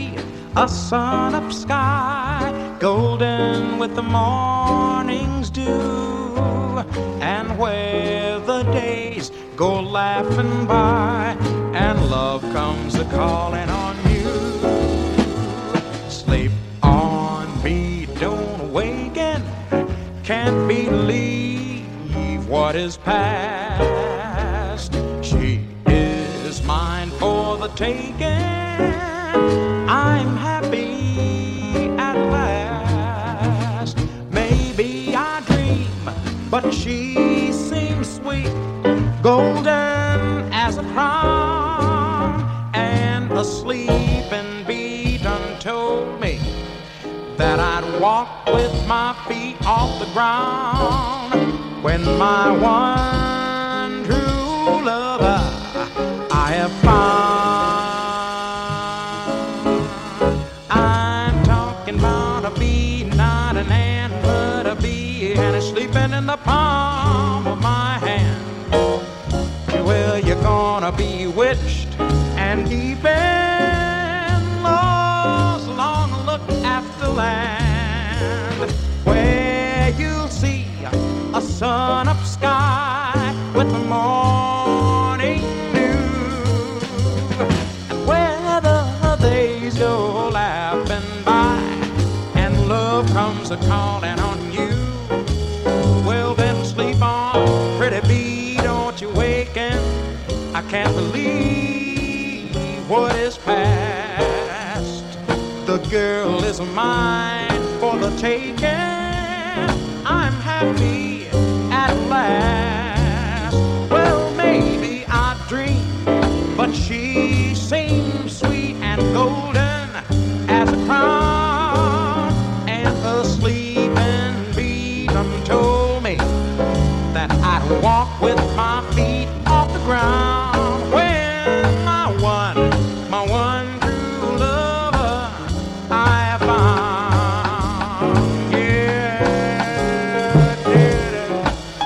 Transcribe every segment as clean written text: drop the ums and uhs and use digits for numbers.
a sun-up sky, golden with the morning's dew, and where the days go laughing by, and love comes a-calling on you. Sleep on me, don't awaken, can't believe what is past. She is mine for the taking, I'm happy at last. Maybe I dream, but she seems sweet, golden as a crown, and a sleeping bee done told me that I'd walk with my feet off the ground when my one true lover I have found. I'm talking about a bee, not an ant, but a bee, and it's sleeping in the palm of my hand. Well, you're gonna be bewitched and deep in love's long look after land, where you'll see a sun-up sky with the morning dew, and where the days go laughing by, and love comes a-calling on you. Well, then sleep on, pretty bee, don't you waken. I can't believe what is past. The girl is mine for the taking, I'm happy at last. Well, maybe I dream, but she seems sweet and golden as a crown, and the sleeping bee done told me that I'd walk with my feet off the ground when my one true lover I have found. Yeah, yeah.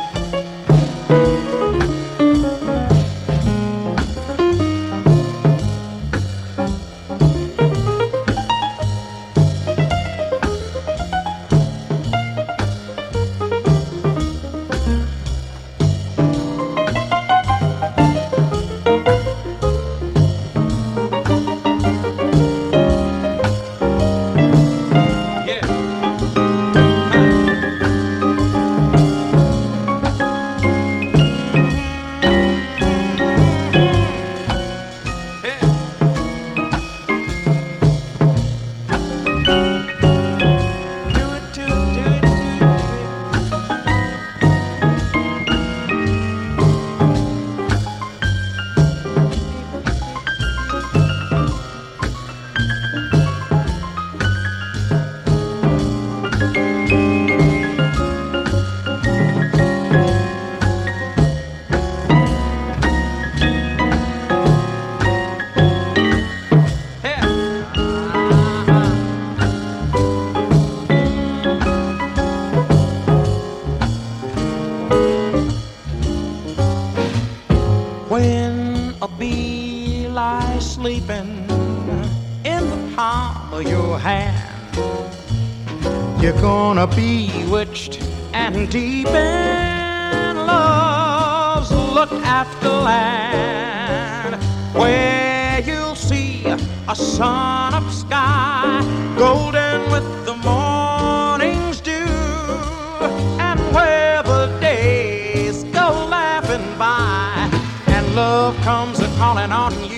When a bee lies sleeping in the palm of your hand, you're gonna be bewitched and deep in love's look after land, where you'll see a sun-up sky, golden with the morning's dew, and where the days go laughing by, and love comes a-calling on you.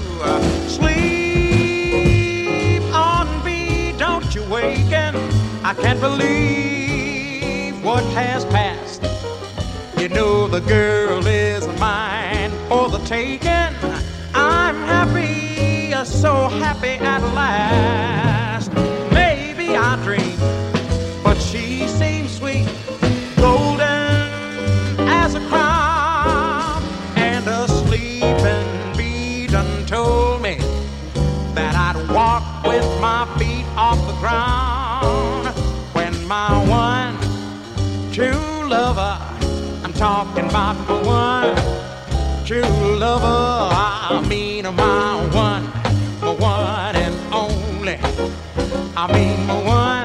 Sleep on me, don't you waken. I can't believe what has passed. You know the girl is mine for the taking. I'm happy, so happy at last. Maybe I dream, but she seems sweet, golden as a crown, and a sleeping bee done told me that I'd walk with my feet off the ground when my one true lover, I'm talking about my one true lover, I mean my one and only I mean one